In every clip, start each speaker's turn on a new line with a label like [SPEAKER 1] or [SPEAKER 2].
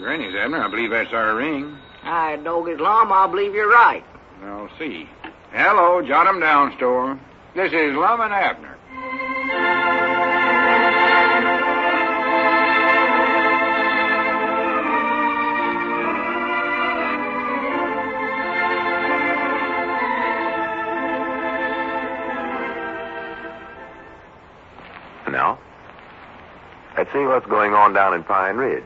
[SPEAKER 1] Granny's, Abner. I believe that's our ring.
[SPEAKER 2] I dog it, Lum. I believe you're right.
[SPEAKER 1] I'll see. Hello, jot 'em down, store. This is Lum and Abner.
[SPEAKER 3] Now, let's see what's going on down in Pine Ridge.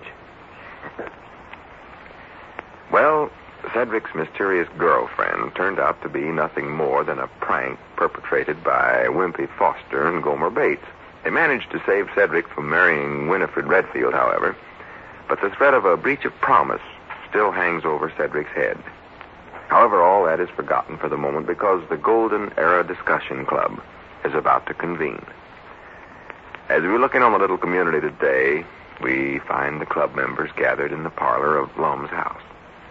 [SPEAKER 3] Well, Cedric's mysterious girlfriend turned out to be nothing more than a prank perpetrated by Wimpy Foster and Gomer Bates. They managed to save Cedric from marrying Winifred Redfield, however, but the threat of a breach of promise still hangs over Cedric's head. However, all that is forgotten for the moment because the Golden Era Discussion Club is about to convene. As we look in on the little community today, we find the club members gathered in the parlor of Lum's house.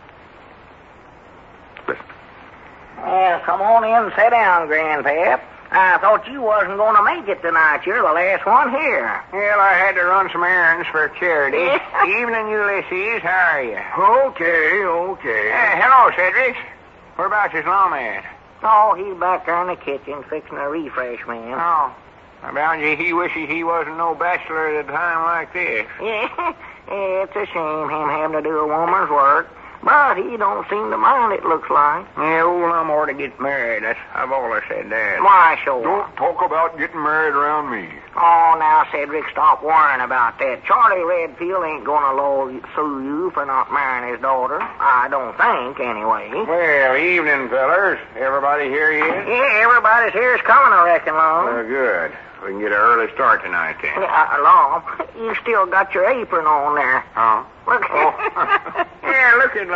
[SPEAKER 3] Listen.
[SPEAKER 2] Well, come on in and sit down, Grandpap. I thought you wasn't going to make it tonight. You're the last one here.
[SPEAKER 4] Well, I had to run some errands for charity. Evening, Ulysses. How are you?
[SPEAKER 1] Okay.
[SPEAKER 4] Hello, Cedric. Whereabouts is Lum at?
[SPEAKER 2] Oh, he's back there in the kitchen fixing a refresh, man.
[SPEAKER 4] Oh. About you, he wishes he wasn't no bachelor at a time like this.
[SPEAKER 2] Yeah, it's a shame him having to do a woman's work. But he don't seem to mind, it looks like.
[SPEAKER 4] Yeah, old Lum ought to get married. I've always said that.
[SPEAKER 2] Why, sure.
[SPEAKER 1] Don't talk about getting married around me.
[SPEAKER 2] Oh, now, Cedric, stop worrying about that. Charlie Redfield ain't gonna sue you for not marrying his daughter. I don't think, anyway.
[SPEAKER 1] Well, evening, fellers. Everybody here yet?
[SPEAKER 2] Yeah, everybody's here is coming, I reckon, Long.
[SPEAKER 1] Good. We can get an early start tonight, then.
[SPEAKER 2] Long, you still got your apron on there.
[SPEAKER 1] Huh?
[SPEAKER 2] Look.
[SPEAKER 4] Yeah, look at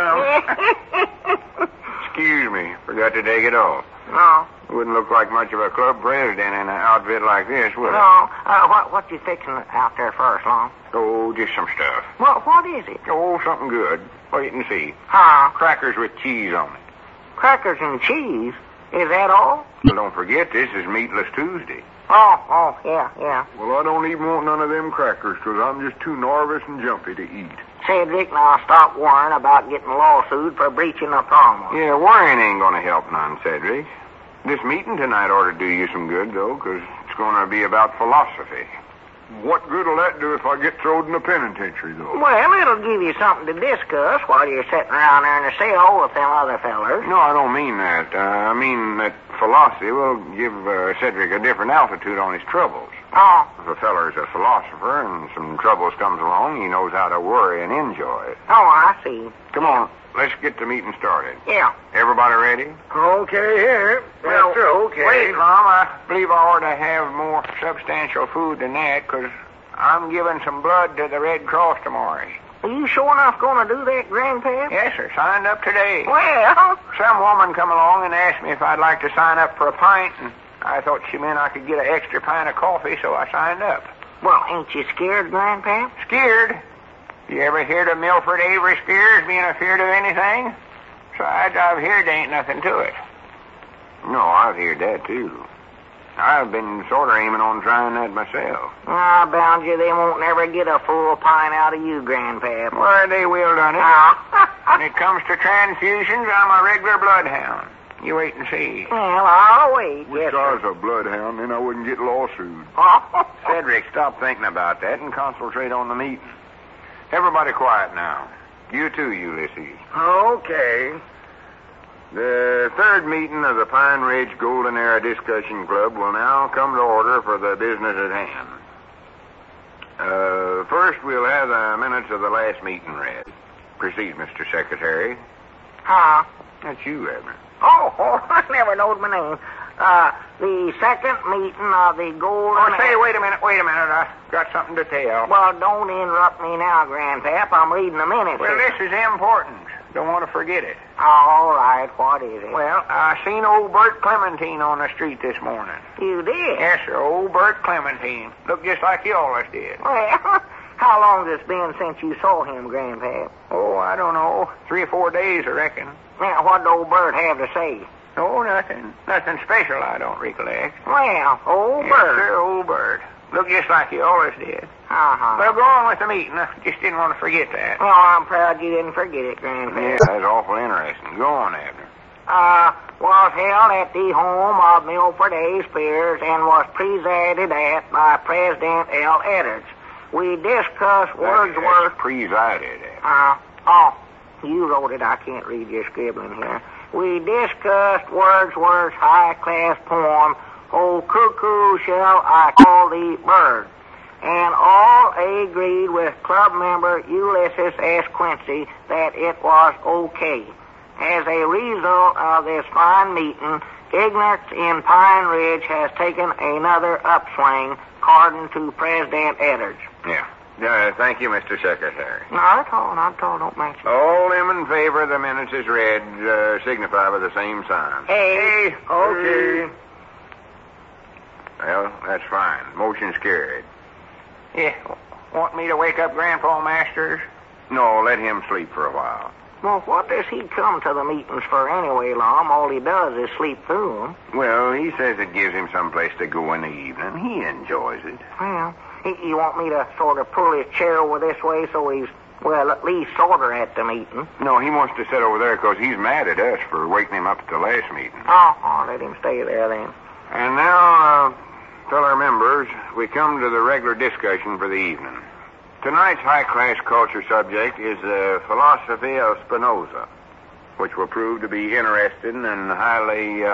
[SPEAKER 4] Lum.
[SPEAKER 1] Excuse me. Forgot to take it off.
[SPEAKER 2] No.
[SPEAKER 1] Wouldn't look like much of a club president in an outfit like this, would it?
[SPEAKER 2] No. What you fixing out there first, Long?
[SPEAKER 1] Oh, just some stuff.
[SPEAKER 2] What is it?
[SPEAKER 1] Oh, something good. Wait and see.
[SPEAKER 2] Huh?
[SPEAKER 1] Crackers with cheese on it.
[SPEAKER 2] Crackers and cheese? Is that all?
[SPEAKER 1] Well, don't forget, this is Meatless Tuesday.
[SPEAKER 2] Oh, yeah.
[SPEAKER 1] Well, I don't even want none of them crackers, because I'm just too nervous and jumpy to eat.
[SPEAKER 2] Cedric, now stop worrying about getting lawsuit for breaching a promise.
[SPEAKER 1] Yeah, worrying ain't going to help none, Cedric. This meeting tonight ought to do you some good, though, because it's going to be about philosophy. What good will that do if I get thrown in the penitentiary, though?
[SPEAKER 2] Well, it'll give you something to discuss while you're sitting around there in the cell with them other fellers.
[SPEAKER 1] No, I don't mean that. I mean that philosophy will give Cedric a different altitude on his troubles.
[SPEAKER 2] Oh.
[SPEAKER 1] If a feller's a philosopher and some troubles comes along, he knows how to worry and enjoy it.
[SPEAKER 2] Oh, I see.
[SPEAKER 1] Come on, let's get the meeting started.
[SPEAKER 2] Yeah.
[SPEAKER 1] Everybody ready?
[SPEAKER 4] Okay, here.
[SPEAKER 1] Well, okay.
[SPEAKER 4] Wait, Lum, I believe I ought to have more substantial food than that, because I'm giving some blood to the Red Cross tomorrow.
[SPEAKER 2] Are you sure enough going to do that, Grandpa?
[SPEAKER 4] Yes, sir. Signed up today.
[SPEAKER 2] Well.
[SPEAKER 4] Some woman come along and asked me if I'd like to sign up for a pint, and I thought she meant I could get an extra pint of coffee, so I signed up.
[SPEAKER 2] Well, ain't you scared, Grandpa?
[SPEAKER 4] Scared? You ever heard of Milford Avery Spears being afeard of anything? Besides, I've heard there ain't nothing to it.
[SPEAKER 1] No, I've heard that, too. I've been sort of aiming on trying that myself.
[SPEAKER 2] I bound you they won't never get a full pint out of you, Grandpa.
[SPEAKER 4] Well, they will, done it. When it comes to transfusions, I'm a regular bloodhound. You wait and see.
[SPEAKER 2] Well, I'll wait.
[SPEAKER 1] Wish I was a bloodhound, then I wouldn't get lawsued. Cedric, stop thinking about that and concentrate on the meeting. Everybody quiet now. You too, Ulysses.
[SPEAKER 4] Okay.
[SPEAKER 1] The third meeting of the Pine Ridge Golden Era Discussion Club will now come to order for the business at hand. First, we'll have the minutes of the last meeting read. Proceed, Mr. Secretary.
[SPEAKER 2] Huh?
[SPEAKER 1] That's you, Abner.
[SPEAKER 2] Oh, I never knowed my name. The second meeting of the Golden...
[SPEAKER 4] Oh, say, wait a minute. I've got something to tell.
[SPEAKER 2] Well, don't interrupt me now, Grandpap. I'm reading the minutes.
[SPEAKER 4] Well, this is important. Don't want to forget it.
[SPEAKER 2] All right, what is it?
[SPEAKER 4] Well, I seen old Bert Clementine on the street this morning.
[SPEAKER 2] You did?
[SPEAKER 4] Yes, sir, old Bert Clementine. Looked just like he always did.
[SPEAKER 2] Well, how long has it been since you saw him, Grandpap?
[SPEAKER 4] Oh, I don't know. 3 or 4 days, I reckon.
[SPEAKER 2] Now, what'd old Bert have to say?
[SPEAKER 4] Oh, nothing. Nothing special, I don't recollect.
[SPEAKER 2] Well, old
[SPEAKER 4] Yes,
[SPEAKER 2] Bert.
[SPEAKER 4] sir, old Bert. Look just like you always did.
[SPEAKER 2] Uh-huh.
[SPEAKER 4] Well, go on with the meeting. I just didn't want to forget that.
[SPEAKER 2] Well, I'm proud you didn't forget it, Grandpa.
[SPEAKER 1] Yeah, that's awful interesting. Go on, Abner.
[SPEAKER 2] Was held at the home of Milford A. Spears and was presided at by President L. Eddardge. We discussed Wordsworth.
[SPEAKER 1] That's presided at.
[SPEAKER 2] You wrote it. I can't read your scribbling here. We discussed Wordsworth's high-class poem, O Cuckoo Shall I Call Thee Bird, and all agreed with club member Ulysses S. Quincy that it was okay. As a result of this fine meeting, ignorance in Pine Ridge has taken another upswing, according to President Eddardge.
[SPEAKER 1] Yeah. Thank you, Mr. Secretary.
[SPEAKER 2] Not at all. Don't mention it.
[SPEAKER 1] All them in favor of the minutes is read, signify by the same sign.
[SPEAKER 2] Hey.
[SPEAKER 1] Okay. Well, that's fine. Motion's carried.
[SPEAKER 4] Yeah. Want me to wake up Grandpa Masters?
[SPEAKER 1] No, let him sleep for a while.
[SPEAKER 2] Well, what does he come to the meetings for anyway, Lom? All he does is sleep through them.
[SPEAKER 1] Well, he says it gives him some place to go in the evening. He enjoys it.
[SPEAKER 2] Well, you want me to sort of pull his chair over this way so he's, well, at least sort of at the meeting?
[SPEAKER 1] No, he wants to sit over there because he's mad at us for waking him up at the last meeting.
[SPEAKER 2] Oh, let him stay there then.
[SPEAKER 1] And now, fellow members, we come to the regular discussion for the evening. Tonight's high-class culture subject is the philosophy of Spinoza, which will prove to be interesting and highly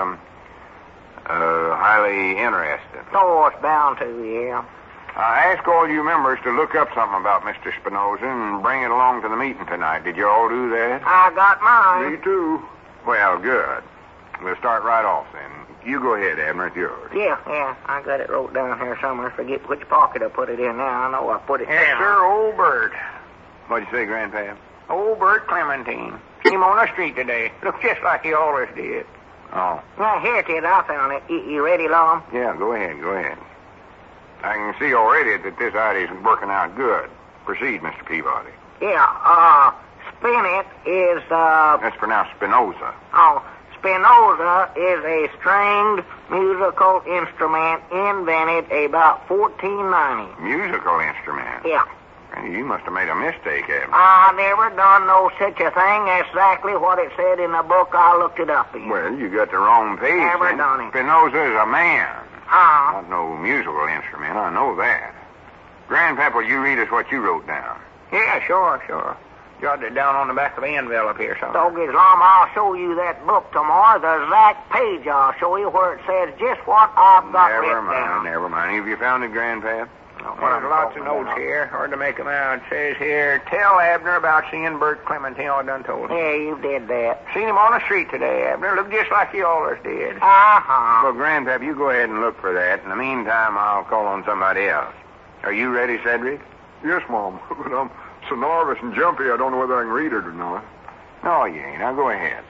[SPEAKER 1] interesting.
[SPEAKER 2] Oh, it's bound to, yeah.
[SPEAKER 1] I ask all you members to look up something about Mr. Spinoza and bring it along to the meeting tonight. Did you all do that?
[SPEAKER 2] I got mine.
[SPEAKER 1] Me too. Well, good. We'll start right off then. You go ahead, Abner. It's yours.
[SPEAKER 2] Yeah. I got it wrote down here somewhere. Forget which pocket I put it in now. I know I put it
[SPEAKER 4] Yes,
[SPEAKER 2] down.
[SPEAKER 4] sir, old Bert.
[SPEAKER 1] What'd you say, Grandpa?
[SPEAKER 4] Old Bert Clementine. Seen him on the street today. Looks just like he always did.
[SPEAKER 1] Oh.
[SPEAKER 2] Well, here, kid, I found it. You ready, Lom?
[SPEAKER 1] Yeah, go ahead. I can see already that this idea's working out good. Proceed, Mr. Peabody.
[SPEAKER 2] Yeah, Spinet is,
[SPEAKER 1] That's pronounced Spinoza.
[SPEAKER 2] Spinoza is a stringed musical instrument invented about 1490.
[SPEAKER 1] Musical instrument?
[SPEAKER 2] Yeah.
[SPEAKER 1] You must have made a mistake, Abner.
[SPEAKER 2] I never done no such a thing. Exactly what it said in the book. I looked it up in.
[SPEAKER 1] Well, you got the wrong page.
[SPEAKER 2] Never
[SPEAKER 1] then.
[SPEAKER 2] done it.
[SPEAKER 1] Spinoza is a man. Not no musical instrument. I know that. Grandpapa, will you read us what you wrote down?
[SPEAKER 4] Yeah, sure. Jotted it down on the back of the envelope here, son.
[SPEAKER 2] Doggies, Lom, I'll show you that book tomorrow. The exact page I'll show you where it says just what I've got written down.
[SPEAKER 1] Never mind. Have you found it, Grandpap?
[SPEAKER 4] There's lots of notes here. Hard to make them out. It says here, tell Abner about seeing Bert Clementine. I done told him.
[SPEAKER 2] Yeah, you did that.
[SPEAKER 4] Seen him on the street today, Abner. Looked just like he always did.
[SPEAKER 1] Well, Grandpap, you go ahead and look for that. In the meantime, I'll call on somebody else. Are you ready, Cedric?
[SPEAKER 5] Yes, Mom, but I'm so nervous and jumpy I don't know whether I can read it or not.
[SPEAKER 1] No, you ain't. Now go ahead.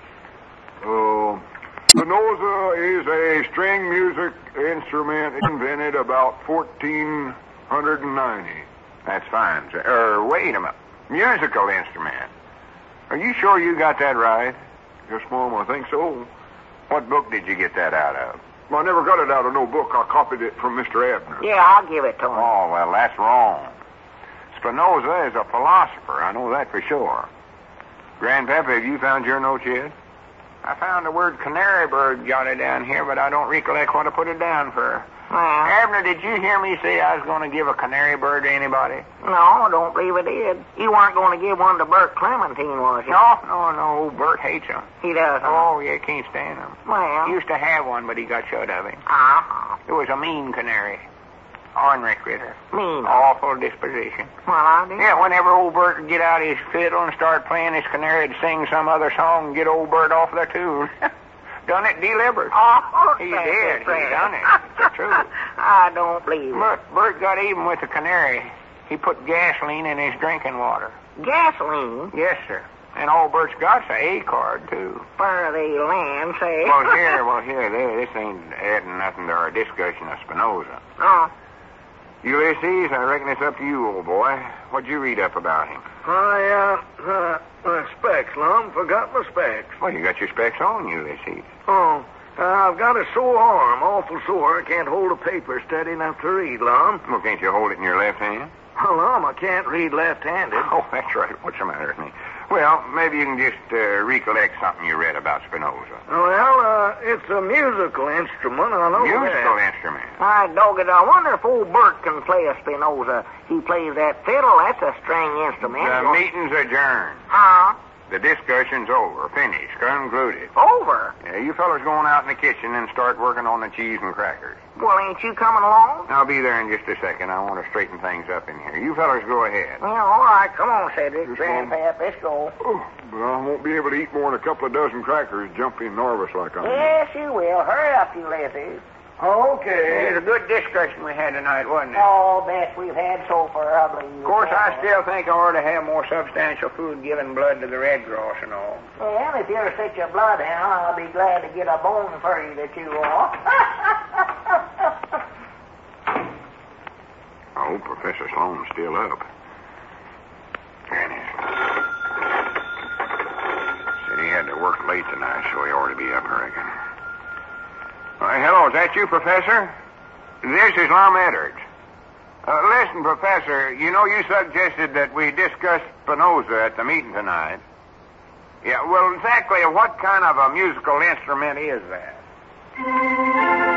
[SPEAKER 5] Spinoza is a string music instrument invented about 1490.
[SPEAKER 1] That's fine, sir. Wait a minute. Musical instrument. Are you sure you got that right?
[SPEAKER 5] Yes, Mom, I think so.
[SPEAKER 1] What book did you get that out of?
[SPEAKER 5] I never got it out of no book. I copied it from Mr. Abner.
[SPEAKER 2] Yeah, I'll give it to him.
[SPEAKER 1] Oh, well, that's wrong. Spinoza is a philosopher. I know that for sure. Grandpapa, have you found your notes yet?
[SPEAKER 4] I found the word canary bird jotted down here, but I don't recollect what I put it down for.
[SPEAKER 2] Well,
[SPEAKER 4] Abner, did you hear me say I was going to give a canary bird to anybody?
[SPEAKER 2] no, I don't believe it did. You weren't going to give one to Bert Clementine, was you?
[SPEAKER 4] No. Bert hates them.
[SPEAKER 2] He does.
[SPEAKER 4] Oh, yeah, can't stand them.
[SPEAKER 2] Well.
[SPEAKER 4] He used to have one, but he got shut of him. It was a mean canary. Ornery critter.
[SPEAKER 2] Mean.
[SPEAKER 4] Awful disposition.
[SPEAKER 2] Well, I did.
[SPEAKER 4] Yeah, whenever old Bert would get out his fiddle and start playing his canary, he'd sing some other song and get old Bert off the tune. Done it deliberate.
[SPEAKER 2] Oh,
[SPEAKER 4] He
[SPEAKER 2] that's
[SPEAKER 4] did. He
[SPEAKER 2] right.
[SPEAKER 4] done it. It's the truth.
[SPEAKER 2] I don't believe it.
[SPEAKER 4] But Bert got even with the canary. He put gasoline in his drinking water.
[SPEAKER 2] Gasoline?
[SPEAKER 4] Yes, sir. And old Bert's got an A card, too.
[SPEAKER 2] For the land, say.
[SPEAKER 1] Well, here, this ain't adding nothing to our discussion of Spinoza.
[SPEAKER 2] Oh.
[SPEAKER 1] Ulysses, I reckon it's up to you, old boy. What'd you read up about him?
[SPEAKER 5] My specs, Lom. Forgot my specs.
[SPEAKER 1] Well, you got your specs on, Ulysses.
[SPEAKER 5] Oh,
[SPEAKER 6] I've got a sore arm, awful sore. I can't hold a paper steady enough to read, Lum.
[SPEAKER 1] Well, can't you hold it in your left hand?
[SPEAKER 6] Well, Lum, I can't read left-handed.
[SPEAKER 1] Oh, that's right. What's the matter with me? Well, maybe you can just recollect something you read about Spinoza.
[SPEAKER 6] Well, it's a musical instrument, I know
[SPEAKER 1] Musical
[SPEAKER 6] that.
[SPEAKER 1] instrument.
[SPEAKER 2] My dog it, I wonder if old Bert can play a Spinoza. He plays that fiddle. That's a string instrument.
[SPEAKER 1] The meeting's adjourned.
[SPEAKER 2] Huh?
[SPEAKER 1] The discussion's over. Finished. Concluded.
[SPEAKER 2] Over?
[SPEAKER 1] Yeah, you fellas going out in the kitchen and start working on the cheese and crackers.
[SPEAKER 2] Well, ain't you coming along?
[SPEAKER 1] I'll be there in just a second. I want to straighten things up in here. You fellas go ahead.
[SPEAKER 2] Well, all right. Come on, Cedric. Grandpap, let's go.
[SPEAKER 5] Oh, but I won't be able to eat more than a couple of dozen crackers jumping nervous like I am.
[SPEAKER 2] Yes, you will. Hurry up, you lazy.
[SPEAKER 4] Okay. It was a good discussion we had tonight, wasn't it?
[SPEAKER 2] Oh, best we've had so far, I believe.
[SPEAKER 4] Of course, I still think I ought to have more substantial food giving blood to the Red Cross and all.
[SPEAKER 2] Well, if you're such a bloodhound, I'll be glad to get a bone for you that you are.
[SPEAKER 1] Oh, Professor Sloan's still up. There it is. Said he had to work late tonight, so he ought to be up, I reckon. Hello, is that you, Professor? This is Lum Edwards. Listen, Professor, you know you suggested that we discuss Spinoza at the meeting tonight. Yeah, well, exactly what kind of a musical instrument is that?